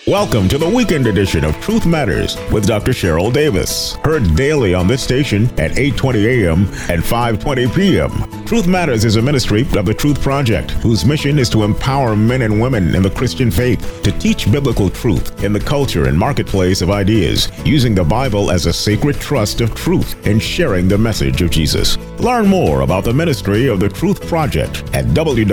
Welcome to the weekend edition of Truth Matters with Dr. Cheryl Davis. Heard daily on this station at 8:20 a.m. and 5:20 p.m. Truth Matters is a ministry of the Truth Project, whose mission is to empower men and women in the Christian faith to teach biblical truth in the culture and marketplace of ideas, using the Bible as a sacred trust of truth and sharing the message of Jesus. Learn more about the ministry of the Truth Project at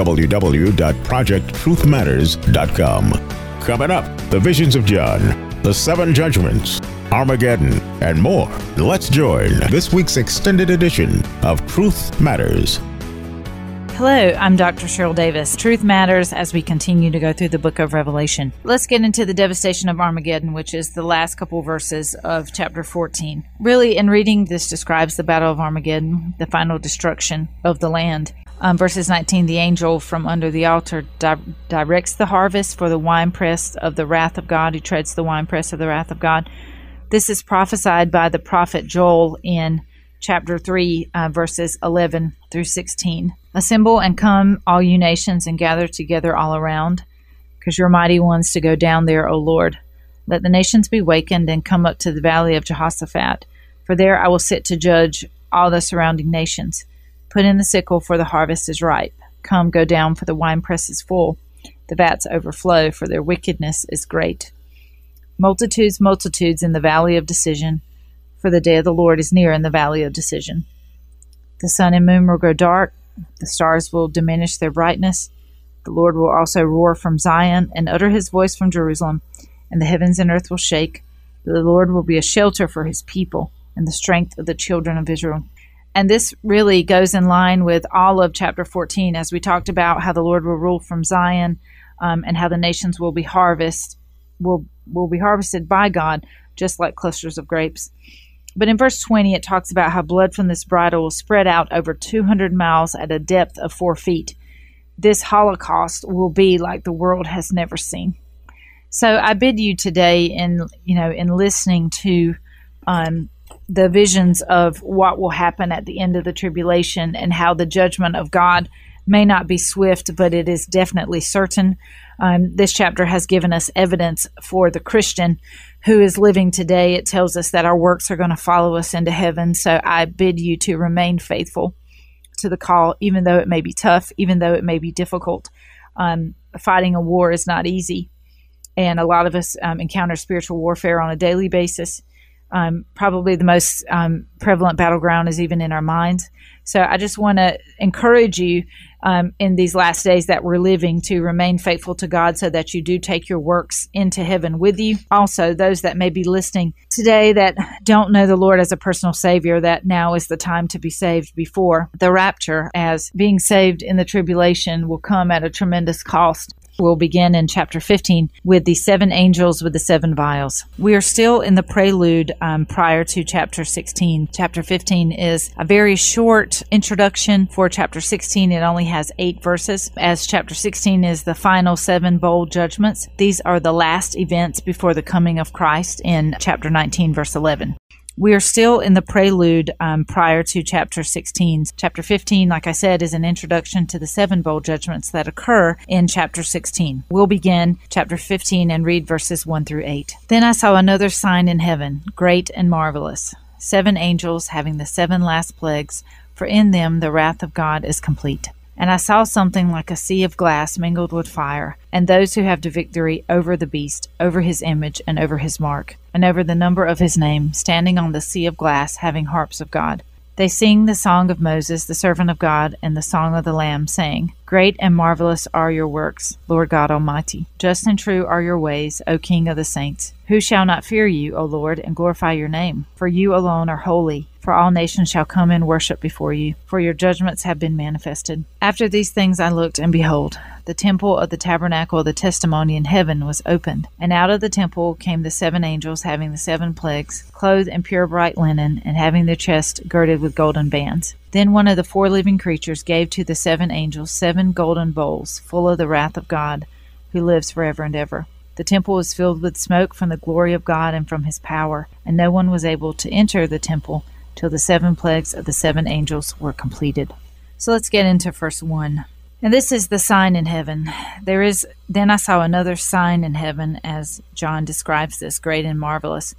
www.projecttruthmatters.com. Coming up, the visions of John, the seven judgments, Armageddon, and more. Let's join this week's extended edition of Truth Matters. Hello, I'm Dr. Cheryl Davis. Truth Matters as we continue to go through the book of Revelation. Let's get into the devastation of Armageddon, which is the last couple verses of chapter 14. Really, in reading, this describes the Battle of Armageddon, the final destruction of the land. Verses 19, the angel from under the altar directs the harvest for the winepress of the wrath of God, who treads the winepress of the wrath of God. This is prophesied by the prophet Joel in chapter 3, verses 11 through 16. Assemble and come, all you nations, and gather together all around, because you're mighty ones to go down there, O Lord. Let the nations be wakened and come up to the valley of Jehoshaphat, for there I will sit to judge all the surrounding nations. Put in the sickle, for the harvest is ripe. Come, go down, for the winepress is full. The vats overflow, for their wickedness is great. Multitudes, multitudes in the valley of decision, for the day of the Lord is near in the valley of decision. The sun and moon will grow dark, the stars will diminish their brightness. The Lord will also roar from Zion and utter his voice from Jerusalem, and the heavens and earth will shake. The Lord will be a shelter for his people and the strength of the children of Israel. And this really goes in line with all of chapter 14, as we talked about how the Lord will rule from Zion, and how the nations will be harvested by God, just like clusters of grapes. But in verse 20, it talks about how blood from this bridle will spread out over 200 miles at a depth of 4 feet. This Holocaust will be like the world has never seen. So I bid you today, in listening to the visions of what will happen at the end of the tribulation, and how the judgment of God may not be swift, but it is definitely certain. This chapter has given us evidence for the Christian who is living today. It tells us that our works are going to follow us into heaven. So I bid you to remain faithful to the call, even though it may be tough, even though it may be difficult. Fighting a war is not easy. And a lot of us encounter spiritual warfare on a daily basis. Probably the most prevalent battleground is even in our minds. So I just want to encourage you in these last days that we're living to remain faithful to God, so that you do take your works into heaven with you. Also, those that may be listening today that don't know the Lord as a personal Savior, that now is the time to be saved before the rapture, as being saved in the tribulation will come at a tremendous cost. We'll begin in chapter 15 with the 7 angels with the 7 vials. We are still in the prelude prior to chapter 16. Chapter 15 is a very short introduction for chapter 16. It only has 8 verses, as chapter 16 is the final 7 bowl judgments. These are the last events before the coming of Christ in chapter 19, verse 11. We are still in the prelude prior to chapter 16. Chapter 15, like I said, is an introduction to the 7 bowl judgments that occur in chapter 16. We'll begin chapter 15 and read verses 1 through 8. Then I saw another sign in heaven, great and marvelous, 7 angels having the 7 last plagues, for in them the wrath of God is complete. And I saw something like a sea of glass mingled with fire, and those who have the victory over the beast, over his image, and over his mark, and over the number of his name, standing on the sea of glass, having harps of God. They sing the song of Moses, the servant of God, and the song of the Lamb, saying, Great and marvelous are your works, Lord God Almighty. Just and true are your ways, O King of the saints. Who shall not fear you, O Lord, and glorify your name? For you alone are holy. For all nations shall come and worship before you, for your judgments have been manifested. After these things I looked, and behold, the temple of the tabernacle of the testimony in heaven was opened. And out of the temple came the 7 angels having the 7 plagues, clothed in pure bright linen, and having their chests girded with golden bands. Then one of the 4 living creatures gave to the 7 angels 7 golden bowls, full of the wrath of God, who lives forever and ever. The temple was filled with smoke from the glory of God and from his power, and no one was able to enter the temple till the 7 plagues of the 7 angels were completed. So let's get into verse 1. And this is the sign in heaven. Then I saw another sign in heaven, as John describes this, great and marvelous.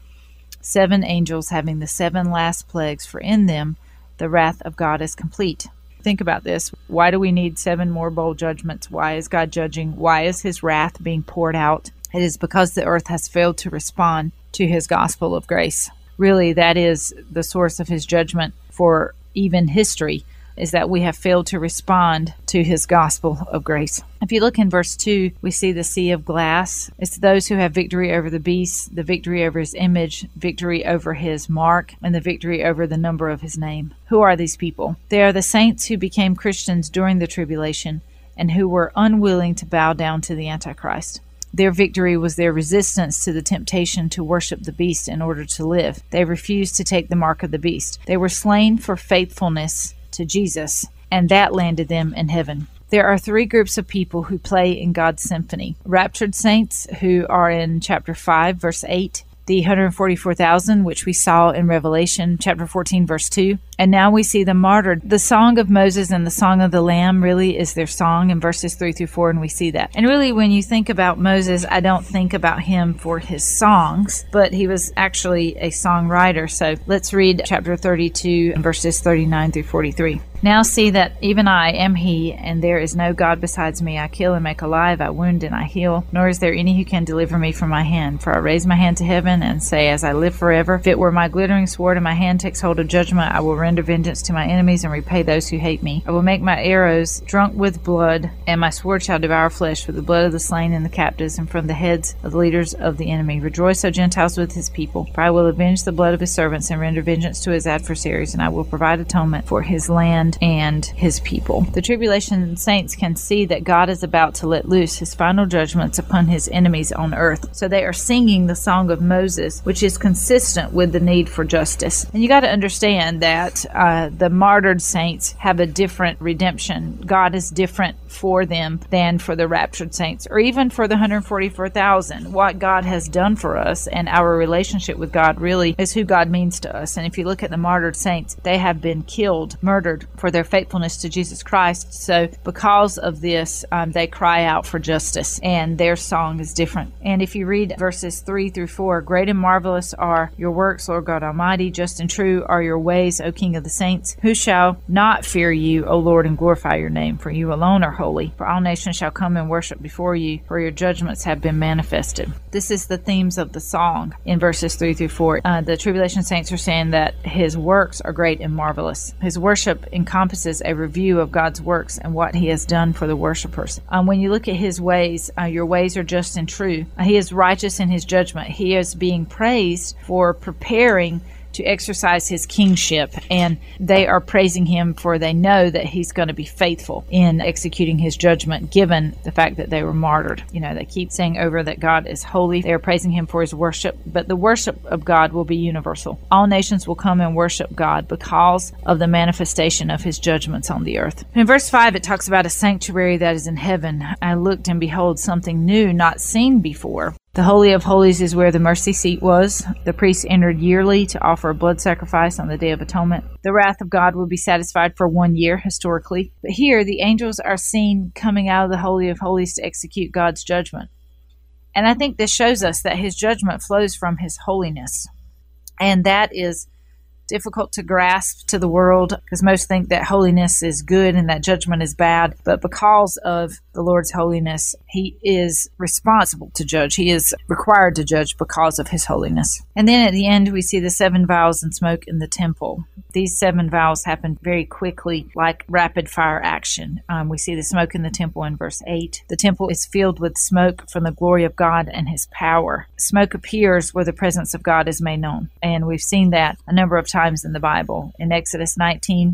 7 angels having the 7 last plagues, for in them the wrath of God is complete. Think about this. Why do we need 7 more bowl judgments? Why is God judging? Why is his wrath being poured out? It is because the earth has failed to respond to his gospel of grace. Really, that is the source of his judgment for even history, is that we have failed to respond to his gospel of grace. If you look in verse 2, we see the sea of glass. It's those who have victory over the beast, the victory over his image, victory over his mark, and the victory over the number of his name. Who are these people? They are the saints who became Christians during the tribulation and who were unwilling to bow down to the Antichrist. Their victory was their resistance to the temptation to worship the beast in order to live. They refused to take the mark of the beast. They were slain for faithfulness to Jesus, and that landed them in heaven. There are 3 groups of people who play in God's symphony. Raptured saints, who are in chapter 5, verse 8. The 144,000, which we saw in Revelation chapter 14, verse 2. And now we see the martyred. The song of Moses and the song of the Lamb really is their song in verses 3 through 4, and we see that. And really, when you think about Moses, I don't think about him for his songs, but he was actually a songwriter. So let's read chapter 32, verses 39 through 43. Now see that even I am he, and there is no God besides me. I kill and make alive, I wound and I heal, nor is there any who can deliver me from my hand. For I raise my hand to heaven and say, as I live forever, if it were my glittering sword and my hand takes hold of judgment, I will render vengeance to my enemies and repay those who hate me. I will make my arrows drunk with blood, and my sword shall devour flesh with the blood of the slain and the captives, and from the heads of the leaders of the enemy. Rejoice, O Gentiles, with his people, for I will avenge the blood of his servants and render vengeance to his adversaries, and I will provide atonement for his land and his people. The tribulation saints can see that God is about to let loose his final judgments upon his enemies on earth. So they are singing the song of Moses, which is consistent with the need for justice. And you got to understand that the martyred saints have a different redemption. God is different for them than for the raptured saints, or even for the 144,000. What God has done for us and our relationship with God really is who God means to us. And if you look at the martyred saints, they have been killed, murdered for their faithfulness to Jesus Christ. So because of this, they cry out for justice, and their song is different. And if you read verses 3 through 4, great and marvelous are your works, Lord God Almighty. Just and true are your ways, O King of the saints. Who shall not fear you, O Lord, and glorify your name? For you alone are holy. For all nations shall come and worship before you, for your judgments have been manifested. This is the themes of the song in verses 3 through 4. The tribulation saints are saying that his works are great and marvelous. His worship encompasses a review of God's works and what he has done for the worshipers. When you look at his ways, your ways are just and true. He is righteous in his judgment. He is being praised for preparing to exercise his kingship, and they are praising him for they know that he's going to be faithful in executing his judgment, given the fact that they were martyred. They keep saying over that God is holy. They are praising him for his worship, but the worship of God will be universal. All nations will come and worship God because of the manifestation of his judgments on the earth. In verse 5, it talks about a sanctuary that is in heaven. I looked, and behold, something new, not seen before. The Holy of Holies is where the mercy seat was. The priests entered yearly to offer a blood sacrifice on the Day of Atonement. The wrath of God will be satisfied for 1 year, historically. But here, the angels are seen coming out of the Holy of Holies to execute God's judgment. And I think this shows us that his judgment flows from his holiness. And that is difficult to grasp to the world, because most think that holiness is good and that judgment is bad. But because of the Lord's holiness, he is responsible to judge. He is required to judge because of his holiness. And then at the end, we see the 7 vials and smoke in the temple. These 7 vials happen very quickly, like rapid fire action. We see the smoke in the temple in verse 8. The temple is filled with smoke from the glory of God and his power. Smoke appears where the presence of God is made known. And we've seen that a number of times in the Bible. In Exodus 19,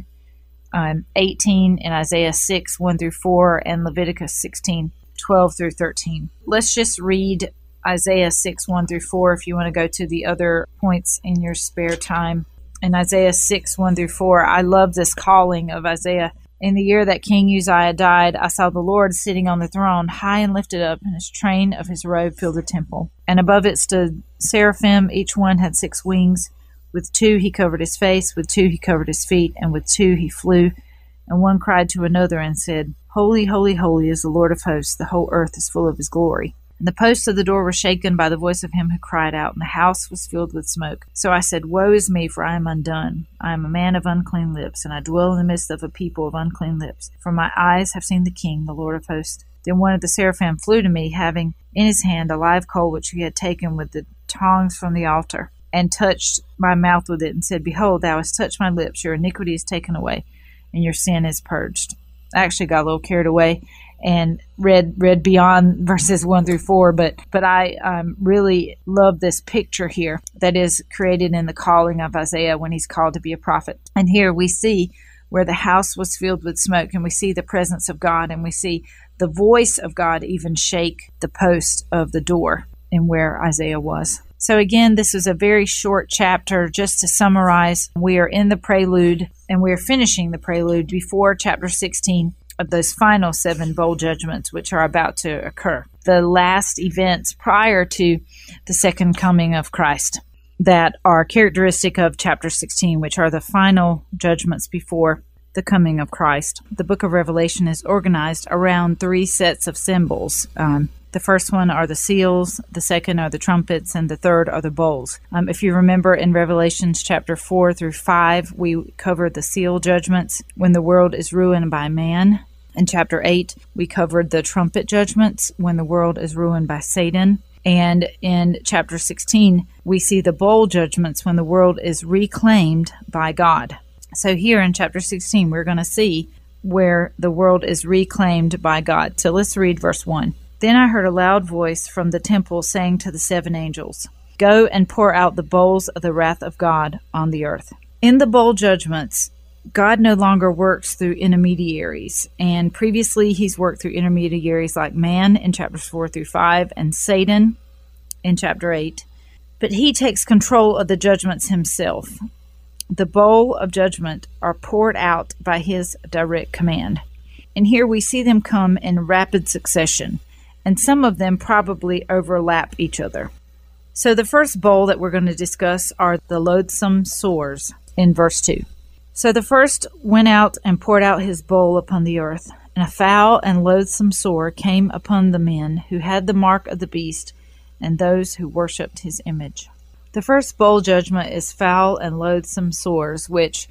18, in Isaiah 6, 1 through 4, and Leviticus 16, 12 through 13. Let's just read Isaiah 6, 1 through 4 if you want to go to the other points in your spare time. In Isaiah 6, 1 through 4, I love this calling of Isaiah. In the year that King Uzziah died, I saw the Lord sitting on the throne, high and lifted up, and his train of his robe filled the temple. And above it stood seraphim, each one had 6 wings. With 2 he covered his face, with 2 he covered his feet, and with 2 he flew. And one cried to another and said, Holy, holy, holy is the Lord of hosts. The whole earth is full of his glory. And the posts of the door were shaken by the voice of him who cried out, and the house was filled with smoke. So I said, Woe is me, for I am undone. I am a man of unclean lips, and I dwell in the midst of a people of unclean lips. For my eyes have seen the King, the Lord of hosts. Then one of the seraphim flew to me, having in his hand a live coal which he had taken with the tongs from the altar, and touched my mouth with it, and said, Behold, thou hast touched my lips. Your iniquity is taken away, and your sin is purged. I actually got a little carried away and read beyond verses 1 through 4, but I really love this picture here that is created in the calling of Isaiah when he's called to be a prophet. And here we see where the house was filled with smoke, and we see the presence of God, and we see the voice of God even shake the post of the door and where Isaiah was. So again, this is a very short chapter. Just to summarize, we are in the prelude, and we are finishing the prelude before chapter 16 of those final 7 bowl judgments which are about to occur. The last events prior to the second coming of Christ that are characteristic of chapter 16, which are the final judgments before the coming of Christ. The book of Revelation is organized around 3 sets of symbols. The first one are the seals, the second are the trumpets, and the third are the bowls. If you remember in Revelations chapter 4 through 5, we covered the seal judgments when the world is ruined by man. In chapter 8, we covered the trumpet judgments when the world is ruined by Satan. And in chapter 16, we see the bowl judgments when the world is reclaimed by God. So here in chapter 16, we're going to see where the world is reclaimed by God. So let's read verse 1. Then I heard a loud voice from the temple saying to the 7 angels, Go and pour out the bowls of the wrath of God on the earth. In the bowl judgments, God no longer works through intermediaries, and previously he's worked through intermediaries like man in chapters 4 through 5 and Satan in chapter 8. But he takes control of the judgments himself. The bowl of judgment are poured out by his direct command. And here we see them come in rapid succession, and some of them probably overlap each other. So the first bowl that we're going to discuss are the loathsome sores in verse 2. So the first went out and poured out his bowl upon the earth, and a foul and loathsome sore came upon the men who had the mark of the beast and those who worshipped his image. The first bowl judgment is foul and loathsome sores, which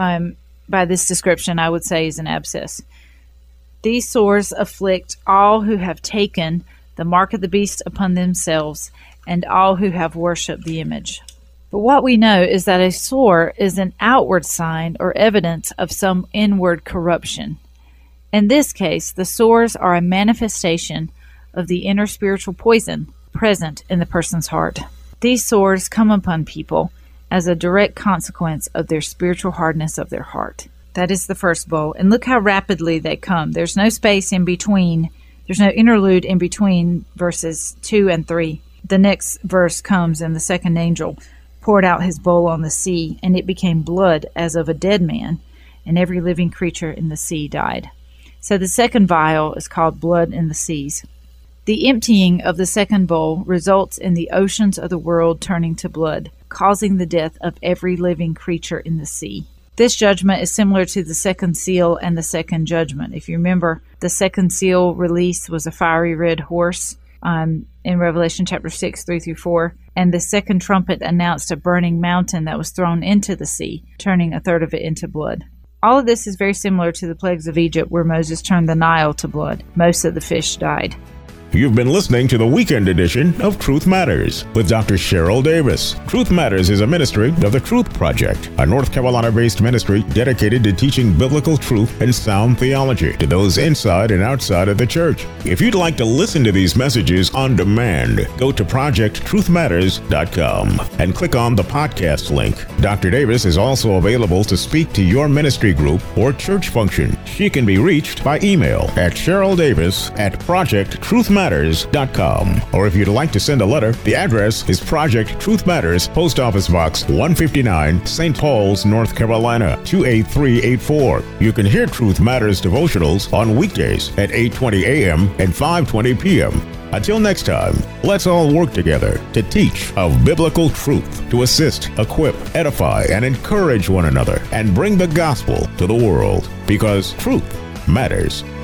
by this description I would say is an abscess. These sores afflict all who have taken the mark of the beast upon themselves and all who have worshipped the image. But what we know is that a sore is an outward sign or evidence of some inward corruption. In this case, the sores are a manifestation of the inner spiritual poison present in the person's heart. These sores come upon people as a direct consequence of their spiritual hardness of their heart. That is the first bowl. And look how rapidly they come. There's no space in between. There's no interlude in between verses 2 and 3. The next verse comes, and the second angel poured out his bowl on the sea, and it became blood as of a dead man, and every living creature in the sea died. So the second vial is called blood in the seas. The emptying of the second bowl results in the oceans of the world turning to blood, causing the death of every living creature in the sea. This judgment is similar to the second seal and the second judgment. If you remember, the second seal release was a fiery red horse in Revelation chapter 6, 3 through 4. And the second trumpet announced a burning mountain that was thrown into the sea, turning a third of it into blood. All of this is very similar to the plagues of Egypt, where Moses turned the Nile to blood. Most of the fish died. You've been listening to the weekend edition of Truth Matters with Dr. Cheryl Davis. Truth Matters is a ministry of the Truth Project, a North Carolina-based ministry dedicated to teaching biblical truth and sound theology to those inside and outside of the church. If you'd like to listen to these messages on demand, go to ProjectTruthMatters.com and click on the podcast link. Dr. Davis is also available to speak to your ministry group or church function. She can be reached by email at CherylDavis@ProjectTruthMatters.com. Or if you'd like to send a letter, the address is Project Truth Matters, Post Office Box 159, St. Paul's, North Carolina 28384. You can hear Truth Matters devotionals on weekdays at 8:20 a.m. and 5:20 p.m. Until next time, let's all work together to teach of biblical truth, to assist, equip, edify, and encourage one another, and bring the gospel to the world, because truth matters.